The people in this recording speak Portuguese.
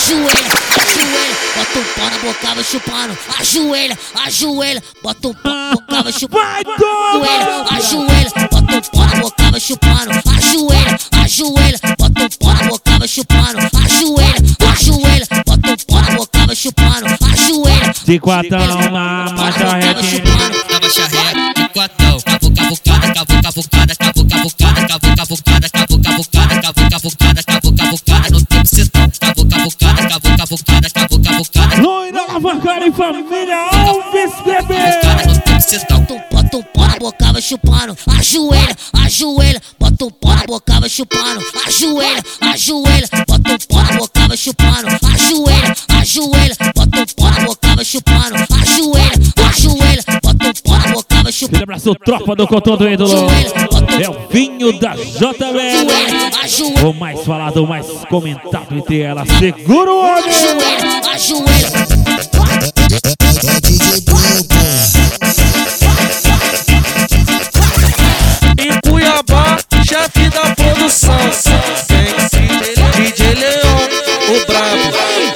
bota o pau na boca, vai chupando. Ajoelha, bota o pau na boca, vai chupando. Ajoelha, bota o pau na boca, vai chupando. Ajoelha, bota o pau na boca, vai chupando. Ajoelha, bota o pau na boca, vai chupando. Ajoelha. De quatão na marcha reta. Na marcha reta, de quatão. Cavucada, cavucada, cavucada, cavucada, cavucada, cavucada, cavucada, no tempo cetão. Cavucada, cavucada. Loira, Alavancar e família Alves, bebê. No tempo cetão. Bota o pau na boca, vai chupando. Ajoelha, bota o pau na boca, vai chupando. Ajoelha, bota o pau na boca, vai chupando. Ajoelha, bota o pau na boca, vai chupando. Ajoelha, bota o pau na boca, vai chupando. Aquele abraço, tropa do Cotô do Ídolo. É o vinho da JBL. O mais falado, o mais comentado entre elas. Segura o homem. Ajoelha. É DJ Bruno, pô. Em Cuiabá, chefe da